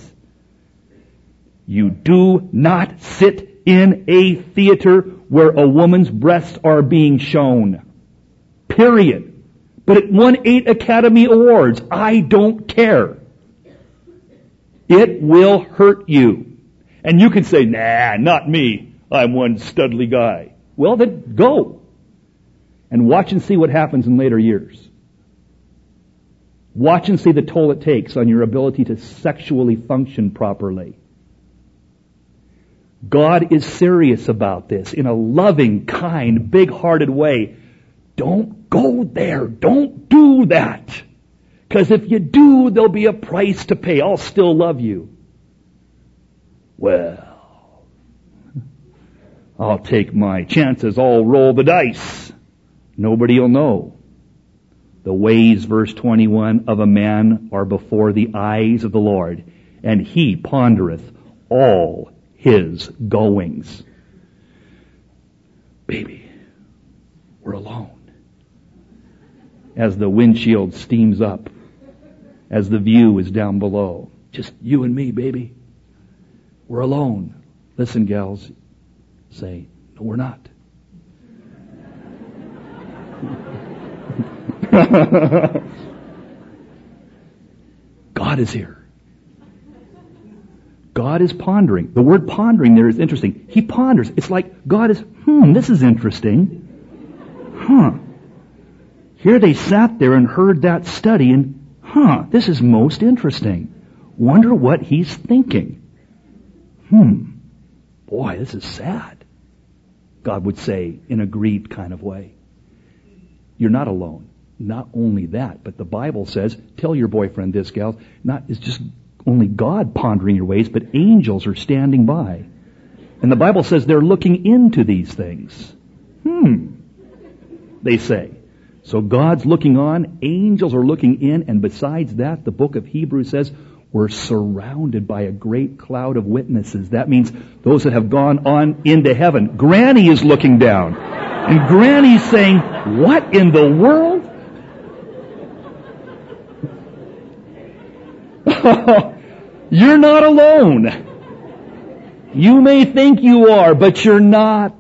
You do not sit in a theater where a woman's breasts are being shown. Period. But it won eight Academy Awards. I don't care. It will hurt you. And you can say, nah, not me. I'm one studly guy. Well, then go. And watch and see what happens in later years. Watch and see the toll it takes on your ability to sexually function properly. God is serious about this in a loving, kind, big-hearted way. Don't go there. Don't do that. Because if you do, there'll be a price to pay. I'll still love you. Well, I'll take my chances. I'll roll the dice. Nobody will know. The ways, verse twenty-one, of a man are before the eyes of the Lord, and he pondereth all his goings. Baby, we're alone. As the windshield steams up, as the view is down below. Just you and me, baby. We're alone. Listen, gals, say, no, we're not. God is here. God is pondering. The word pondering there is interesting. He ponders. It's like God is, hmm, this is interesting. Huh. Here they sat there and heard that study and, huh, this is most interesting. Wonder what he's thinking. Hmm. Boy, this is sad. God would say in a grieved kind of way. You're not alone. Not only that, but the Bible says, tell your boyfriend this, gal, not, it's just only God pondering your ways, but angels are standing by. And the Bible says they're looking into these things. Hmm. They say. So God's looking on, angels are looking in, and besides that, the book of Hebrews says, we're surrounded by a great cloud of witnesses. That means those that have gone on into heaven. Granny is looking down. And Granny's saying, what in the world? You're not alone. You may think you are, but you're not.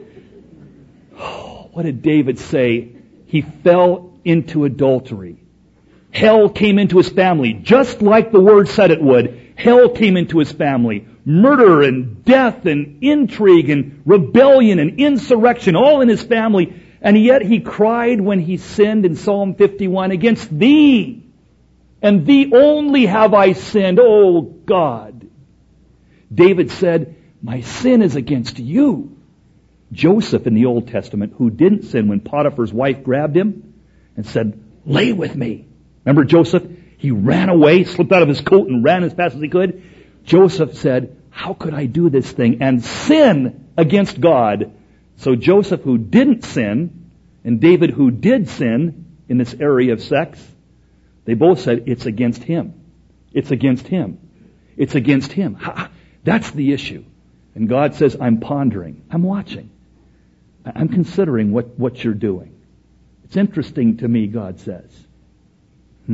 What did David say? He fell into adultery. Hell came into his family, just like the word said it would. Hell came into his family. Murder and death and intrigue and rebellion and insurrection, all in his family. And yet he cried when he sinned in Psalm fifty-one, against thee, and thee only have I sinned, O God. David said, my sin is against you. Joseph in the Old Testament, who didn't sin when Potiphar's wife grabbed him and said, lay with me. Remember Joseph? He ran away, slipped out of his coat and ran as fast as he could. Joseph said, how could I do this thing and sin against God? So Joseph, who didn't sin, and David, who did sin in this area of sex, they both said, it's against him. It's against him. It's against him. That's the issue. And God says, I'm pondering. I'm watching. I'm considering what, what you're doing. It's interesting to me, God says. Hmm.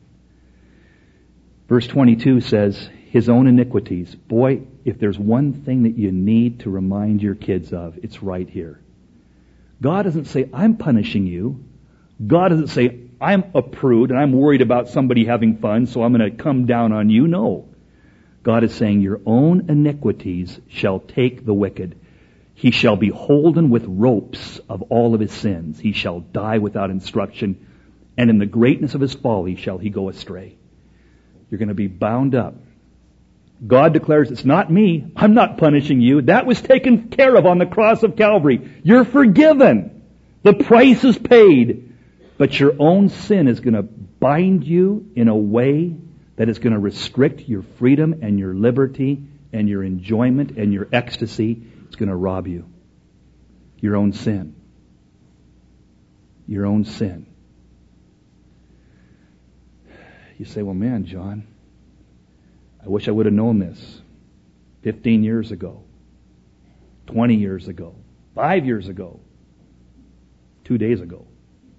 Verse twenty-two says, his own iniquities. Boy, if there's one thing that you need to remind your kids of, it's right here. God doesn't say, I'm punishing you. God doesn't say, I'm a prude and I'm worried about somebody having fun, so I'm going to come down on you. No. God is saying, your own iniquities shall take the wicked. He shall be holden with ropes of all of his sins. He shall die without instruction, and in the greatness of his folly shall he go astray. You're going to be bound up. God declares, it's not me. I'm not punishing you. That was taken care of on the cross of Calvary. You're forgiven. The price is paid. But your own sin is going to bind you in a way that is going to restrict your freedom and your liberty and your enjoyment and your ecstasy. It's going to rob you. Your own sin. Your own sin. You say, well, man, John, I wish I would have known this fifteen years ago, twenty years ago, five years ago, two days ago.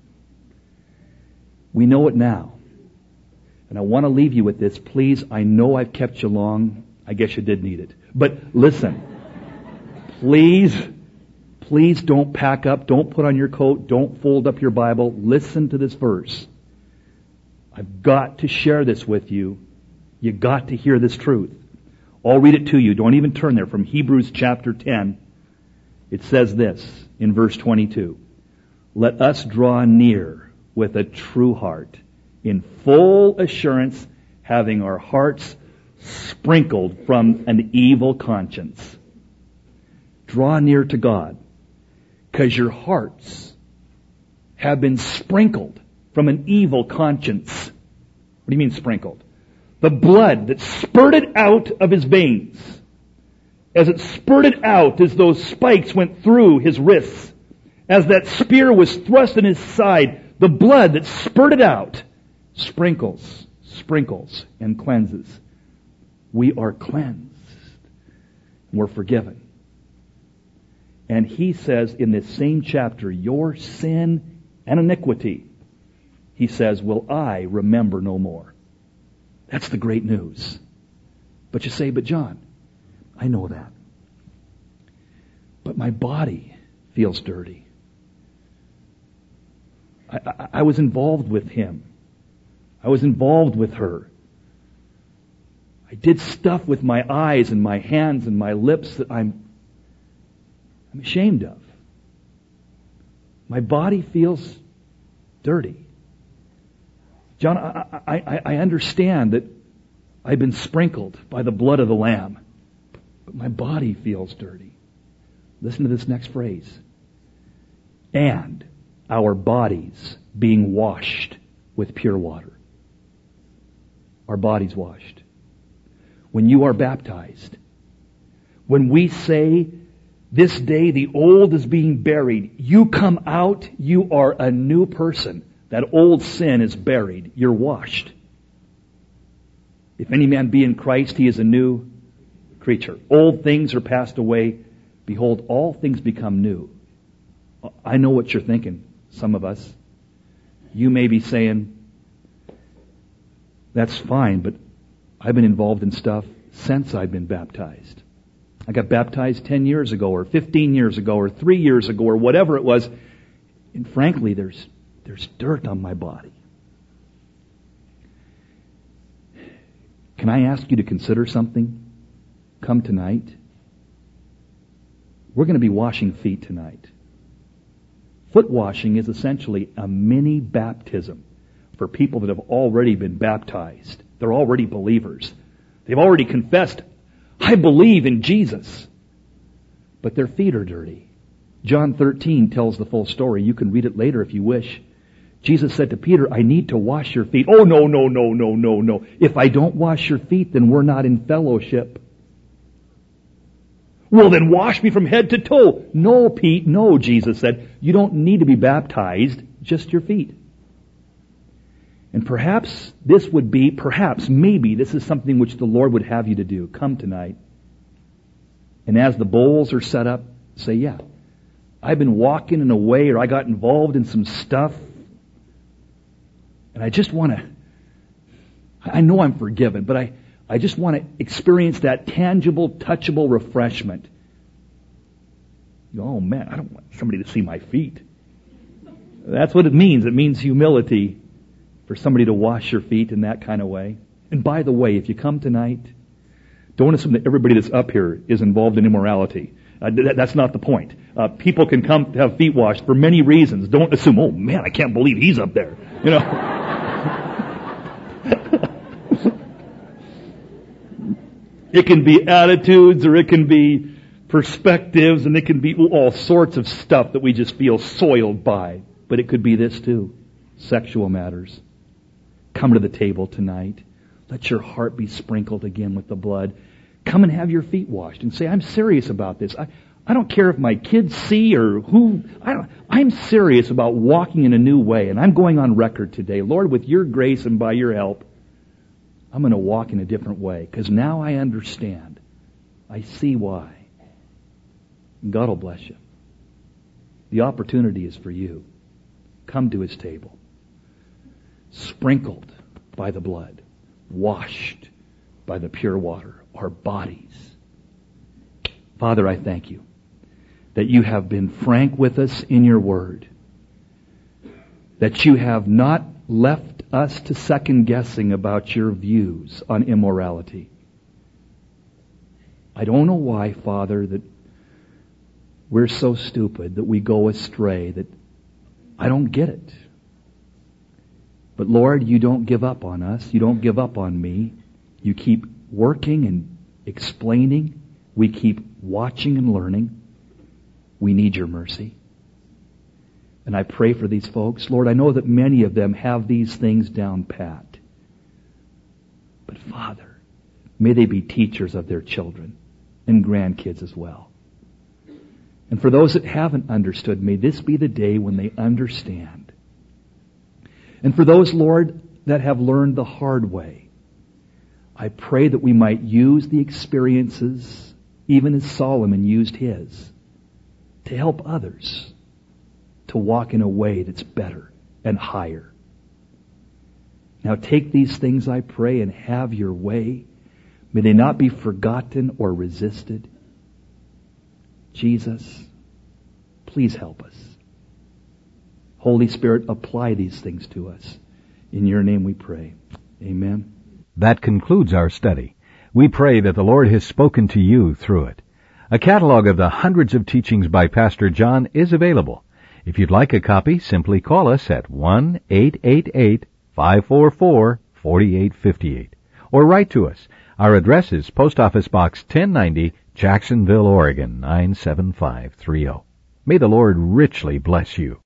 We know it now. And I want to leave you with this. Please, I know I've kept you long. I guess you did need it. But listen, please, please don't pack up. Don't put on your coat. Don't fold up your Bible. Listen to this verse. I've got to share this with you. You got to hear this truth. I'll read it to you. Don't even turn there. From Hebrews chapter ten. It says this in verse twenty-two. Let us draw near with a true heart, in full assurance, having our hearts sprinkled from an evil conscience. Draw near to God, because your hearts have been sprinkled from an evil conscience. What do you mean sprinkled? The blood that spurted out of his veins, as it spurted out as those spikes went through his wrists, as that spear was thrust in his side, the blood that spurted out sprinkles, sprinkles, and cleanses. We are cleansed. We're forgiven. And he says in this same chapter, your sin and iniquity, he says, will I remember no more. That's the great news. But you say, but John, I know that. But my body feels dirty. I, I, I was involved with him. I was involved with her. I did stuff with my eyes and my hands and my lips that I'm, I'm ashamed of. My body feels dirty. John, I, I, I understand that I've been sprinkled by the blood of the Lamb, but my body feels dirty. Listen to this next phrase. And our bodies being washed with pure water. Our bodies washed. When you are baptized, when we say, this day the old is being buried, you come out, you are a new person. That old sin is buried. You're washed. If any man be in Christ, he is a new creature. Old things are passed away. Behold, all things become new. I know what you're thinking, some of us. You may be saying, that's fine, but I've been involved in stuff since I've been baptized. I got baptized ten years ago, or fifteen years ago, or three years ago, or whatever it was. And frankly, there's there's dirt on my body. Can I ask you to consider something? Come tonight. We're going to be washing feet tonight. Foot washing is essentially a mini baptism for people that have already been baptized. They're already believers. They've already confessed, I believe in Jesus. But their feet are dirty. John thirteen tells the full story. You can read it later if you wish. Jesus said to Peter, I need to wash your feet. Oh, no, no, no, no, no, no. If I don't wash your feet, then we're not in fellowship. Well, then wash me from head to toe. No, Pete, no, Jesus said. You don't need to be baptized, just your feet. And perhaps this would be, perhaps, maybe, this is something which the Lord would have you to do. Come tonight. And as the bowls are set up, say, yeah, I've been walking in a way, or I got involved in some stuff, and I just want to, I know I'm forgiven, but I, I just want to experience that tangible, touchable refreshment. You go, oh man, I don't want somebody to see my feet. That's what it means. It means humility for somebody to wash your feet in that kind of way. And by the way, if you come tonight, don't assume that everybody that's up here is involved in immorality. Uh, that, that's not the point. Uh, people can come to have feet washed for many reasons. Don't assume, oh man, I can't believe he's up there. You know. It can be attitudes, or it can be perspectives, and it can be all sorts of stuff that we just feel soiled by. But it could be this too. Sexual matters. Come to the table tonight. Let your heart be sprinkled again with the blood. Come and have your feet washed and say, I'm serious about this. I, I don't care if my kids see or who. I don't, I'm serious about walking in a new way. And I'm going on record today. Lord, with your grace and by your help, I'm going to walk in a different way. Because now I understand. I see why. And God will bless you. The opportunity is for you. Come to His table. Sprinkled by the blood. Washed by the pure water. Our bodies. Father, I thank you that you have been frank with us in your word. That you have not left us to second guessing about your views on immorality. I don't know why, Father, that we're so stupid that we go astray, that I don't get it. But Lord, you don't give up on us. You don't give up on me. You keep working and explaining. We keep watching and learning. We need your mercy. And I pray for these folks. Lord, I know that many of them have these things down pat. But Father, may they be teachers of their children and grandkids as well. And for those that haven't understood, may this be the day when they understand. And for those, Lord, that have learned the hard way, I pray that we might use the experiences, even as Solomon used his, to help others to walk in a way that's better and higher. Now take these things, I pray, and have your way. May they not be forgotten or resisted. Jesus, please help us. Holy Spirit, apply these things to us. In your name we pray. Amen. That concludes our study. We pray that the Lord has spoken to you through it. A catalog of the hundreds of teachings by Pastor John is available. If you'd like a copy, simply call us at one eight eight eight, five four four, four eight five eight or write to us. Our address is Post Office Box ten ninety, Jacksonville, Oregon, nine seven five three zero. May the Lord richly bless you.